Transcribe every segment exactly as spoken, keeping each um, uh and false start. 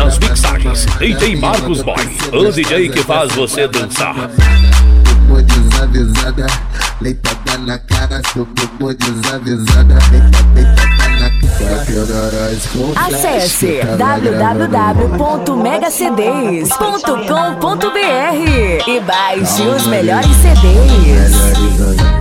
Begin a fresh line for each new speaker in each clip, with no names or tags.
Nas mixagens, D J Marcos Boy, o D J que faz você dançar.
Ficou desavisada, leitada na cara, ficou desavisada, deita, deitada na cara.
Acesse w w w ponto mega c ds ponto com ponto b r e baixe os melhores C Ds.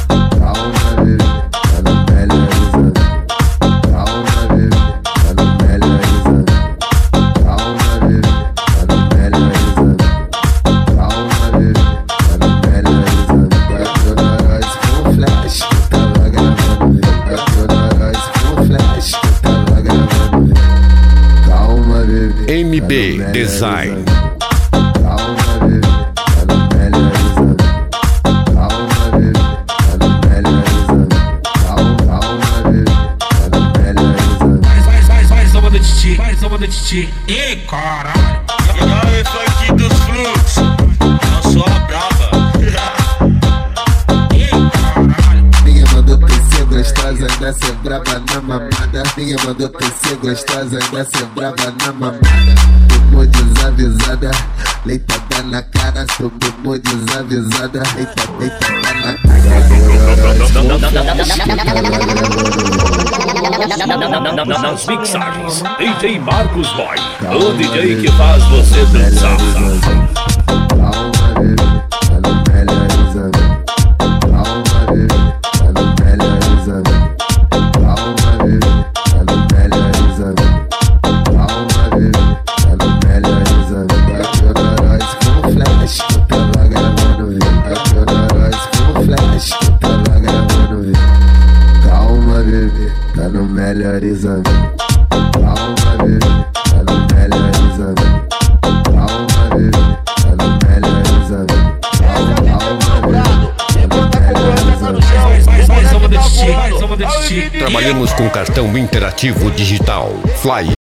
M B Design.
Mais uma da Titi. Ei, caralho. Olha isso aqui dos fluxos. Eu sou a brava. Ei, caralho.
Minha mandou descer gostosa, ainda ser brava na mamada. Minha mandou descer gostosa, ainda ser brava na mamada. Ficou desavisada, leitada na cara. Ficou desavisada, leita, deitada na cara.
Nas mixagens, D J Marcos Boy, o D J que faz você dançar.
Tá no melhor exame. Calma, bebê, tá no melhor exame. Calma, bebê, tá no melhor exame.
Mais uma da Titi. Mais uma da Titi.
Trabalhamos com cartão interativo digital Fly.